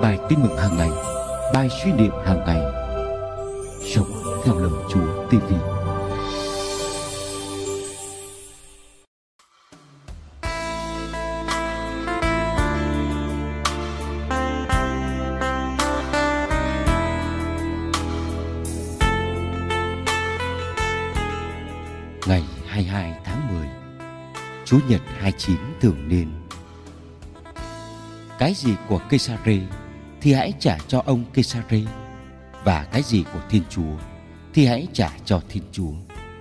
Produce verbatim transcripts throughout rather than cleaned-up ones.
bài tin mừng hàng ngày, bài suy niệm hàng ngày. Sống theo lời Chúa ti vi. Ngày hai mươi hai tháng mười, Chúa Nhật hai mươi chín thường niên. Cái gì của Kê-sa-rê thì hãy trả cho ông Kê-sa-rê, và cái gì của Thiên Chúa thì hãy trả cho Thiên Chúa.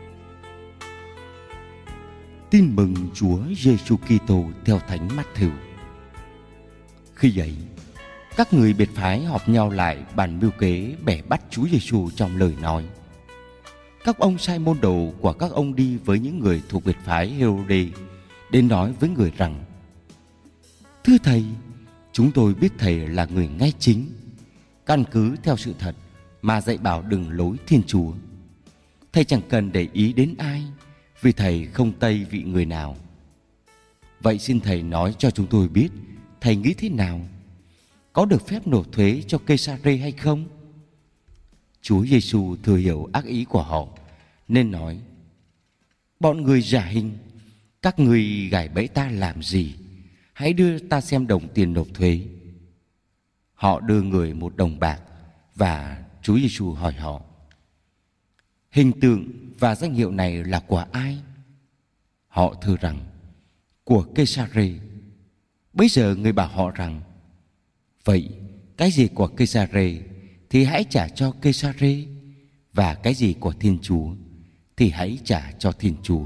Tin mừng Chúa Giêsu Kitô theo Thánh Mát-thêu. Khi ấy, các người biệt phái họp nhau lại bàn mưu kế bẻ bắt Chúa Giêsu trong lời nói. Các ông sai môn đồ của các ông đi với những người thuộc biệt phái Hê-rô-đê đến nói với người rằng: Thưa Thầy, chúng tôi biết Thầy là người ngay chính, căn cứ theo sự thật mà dạy bảo đường lối Thiên Chúa. Thầy chẳng cần để ý đến ai, vì Thầy không tây vị người nào. Vậy xin Thầy nói cho chúng tôi biết Thầy nghĩ thế nào? Có được phép nộp thuế cho Kê-sa-rê hay không? Chúa Giêsu thừa hiểu ác ý của họ, nên nói: Bọn người giả hình, các người gài bẫy ta làm gì? Hãy đưa ta xem đồng tiền nộp thuế. Họ đưa người một đồng bạc, và Chúa Giêsu hỏi họ: Hình tượng và danh hiệu này là của ai? Họ thưa rằng: Của Kê-sa-rê. Bây giờ người bảo họ rằng: Vậy cái gì của Kê-sa-rê thì hãy trả cho Kê-sa-rê, và cái gì của Thiên Chúa thì hãy trả cho Thiên Chúa.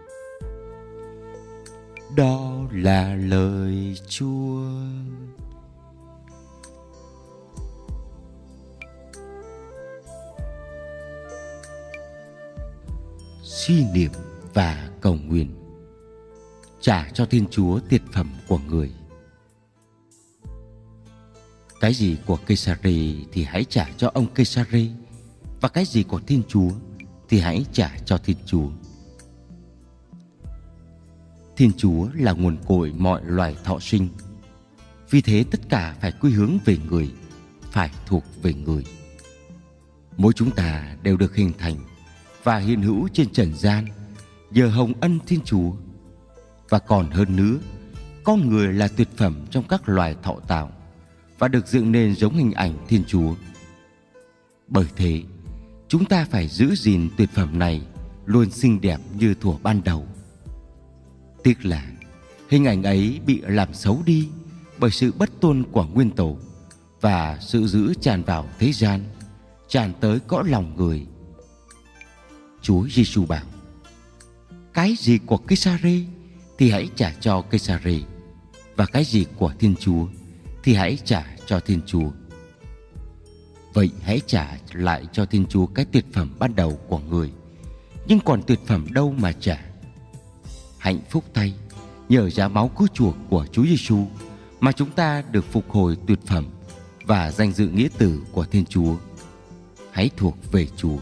Đó là lời Chúa. Suy niệm và cầu nguyện. Trả cho Thiên Chúa tiệt phẩm của người. Cái gì của Kê-sa-rê thì hãy trả cho ông Kê-sa-rê, và cái gì của Thiên Chúa thì hãy trả cho Thiên Chúa. Thiên Chúa là nguồn cội mọi loài thọ sinh, vì thế tất cả phải quy hướng về người, phải thuộc về người. Mỗi chúng ta đều được hình thành và hiện hữu trên trần gian nhờ hồng ân Thiên Chúa. Và còn hơn nữa, con người là tuyệt phẩm trong các loài thọ tạo và được dựng nên giống hình ảnh Thiên Chúa. Bởi thế, chúng ta phải giữ gìn tuyệt phẩm này luôn xinh đẹp như thuở ban đầu. Tiếc là hình ảnh ấy bị làm xấu đi bởi sự bất tuân của nguyên tổ và sự dữ tràn vào thế gian, tràn tới cõi lòng người. Chúa Giêsu bảo: Cái gì của Kê-sa-rê thì hãy trả cho Kê-sa-rê, và cái gì của Thiên Chúa thì hãy trả cho Thiên Chúa. Vậy hãy trả lại cho Thiên Chúa cái tuyệt phẩm ban đầu của người, nhưng còn tuyệt phẩm đâu mà trả? Hạnh phúc thay, nhờ giá máu cứu chuộc của Chúa Giêsu mà chúng ta được phục hồi tuyệt phẩm và danh dự nghĩa tử của Thiên Chúa. Hãy thuộc về Chúa.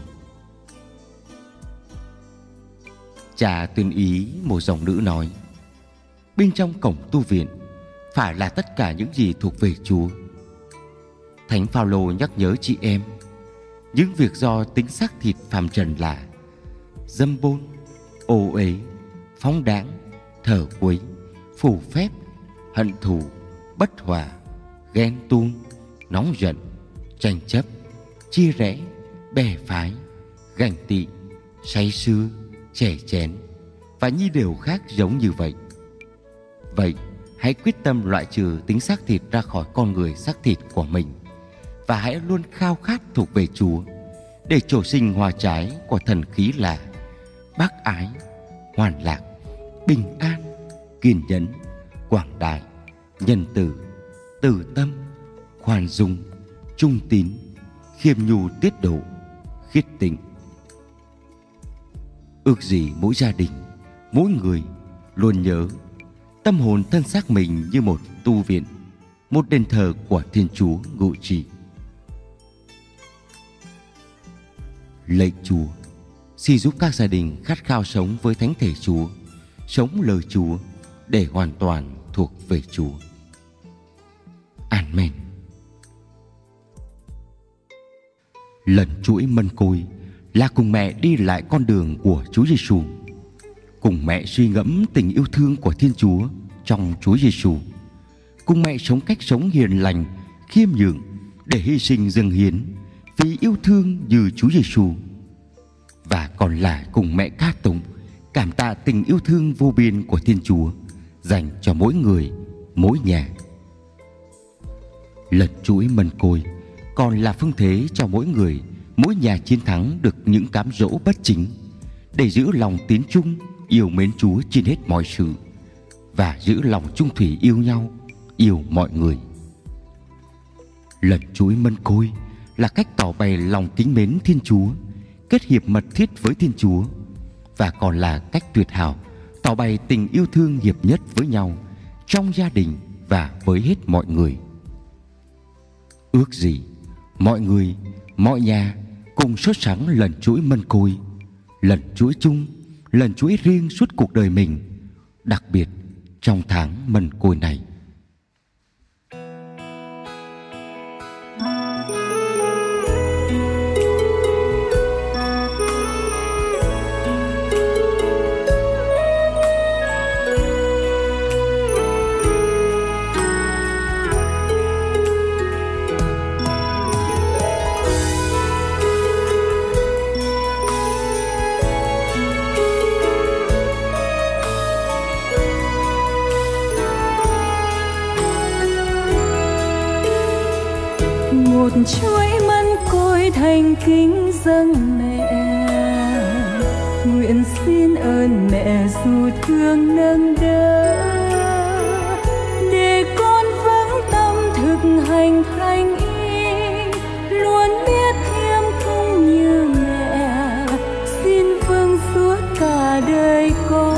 Cha tuyên ý một dòng nữ nói: Bên trong cổng tu viện phải là tất cả những gì thuộc về Chúa. Thánh Phao-lô nhắc nhớ chị em những việc do tính xác thịt phàm trần là dâm bôn, ô uế, phóng đãng, thờ quấy, phù phép, hận thù, bất hòa, ghen tuông, nóng giận, tranh chấp, chia rẽ, bè phái, ganh tị, say sưa, chè chén và nhi điều khác giống như vậy. Vậy hãy quyết tâm loại trừ tính xác thịt ra khỏi con người xác thịt của mình, và hãy luôn khao khát thuộc về Chúa, để trổ sinh hoa trái của thần khí là bác ái, hoàn lạc, bình an, kiên nhẫn, quảng đại, nhân từ, từ tâm, khoan dung, trung tín, khiêm nhu tiết độ, khiết tịnh. Ước gì mỗi gia đình, mỗi người luôn nhớ tâm hồn thân xác mình như một tu viện, một đền thờ của Thiên Chúa ngự trị. Lạy Chúa, xin giúp các gia đình khát khao sống với thánh thể Chúa, sống lời Chúa để hoàn toàn thuộc về Chúa. Amen. Lần chuỗi mân côi là cùng mẹ đi lại con đường của Chúa Giêsu, cùng mẹ suy ngẫm tình yêu thương của Thiên Chúa trong Chúa Giêsu, cùng mẹ sống cách sống hiền lành, khiêm nhường để hy sinh dâng hiến vì yêu thương như Chúa Giêsu, và còn là cùng mẹ ca tụng cảm tạ tình yêu thương vô biên của Thiên Chúa dành cho mỗi người, mỗi nhà. Lần chuỗi mân côi còn là phương thế cho mỗi người, mỗi nhà chiến thắng được những cám dỗ bất chính để giữ lòng tín chung, yêu mến Chúa trên hết mọi sự, và giữ lòng trung thủy yêu nhau, yêu mọi người. Lần chuỗi mân côi là cách tỏ bày lòng kính mến Thiên Chúa, kết hiệp mật thiết với Thiên Chúa, và còn là cách tuyệt hảo tỏ bày tình yêu thương hiệp nhất với nhau trong gia đình và với hết mọi người. Ước gì mọi người, mọi nhà cùng sốt sắng lần chuỗi mân côi, lần chuỗi chung, lần chuỗi riêng suốt cuộc đời mình, đặc biệt trong tháng mân côi này. Một chuỗi mân côi thành kính dâng mẹ, nguyện xin ơn mẹ dù thương nâng đỡ, để con vững tâm thực hành thánh ý, luôn biết thiêng cũng như mẹ, xin vâng suốt cả đời con.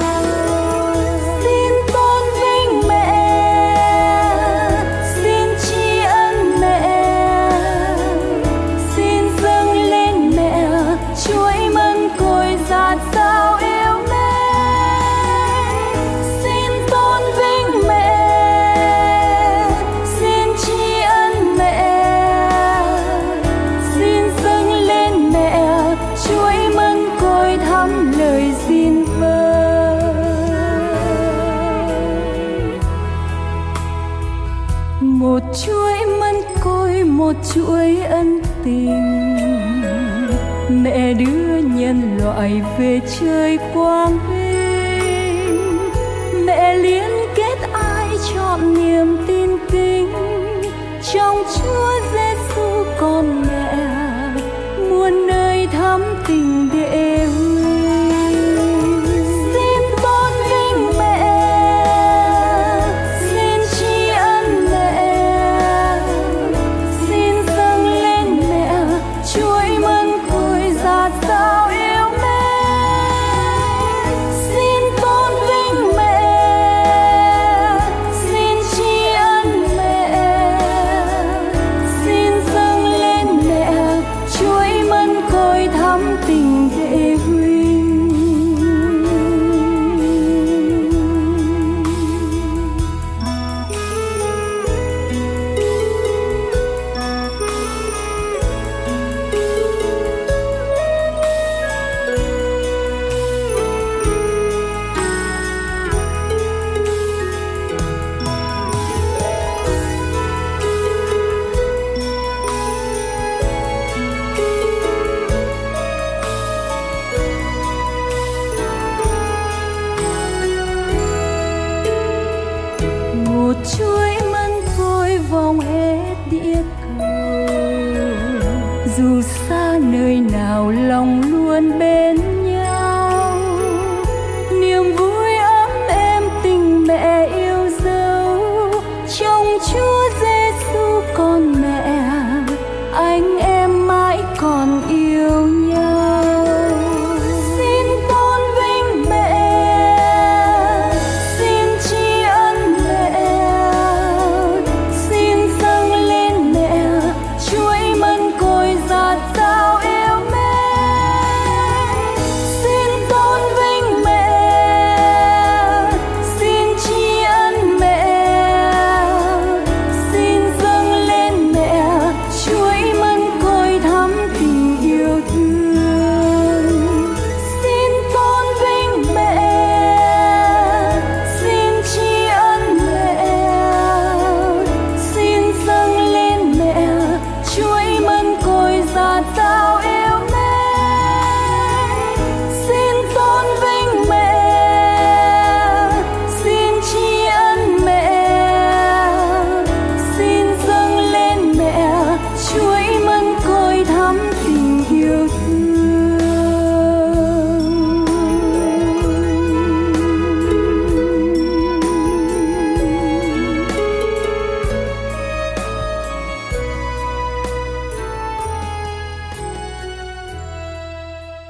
Một chuỗi mân côi, một chuỗi ân tình, mẹ đưa nhân loại về trời quang vinh. Mẹ liên kết ai chọn niềm tin kính trong Chúa Giêsu con mẹ, muôn nơi thắm tình để chuỗi mân côi vòng hết địa cầu, dù xa nơi nào lòng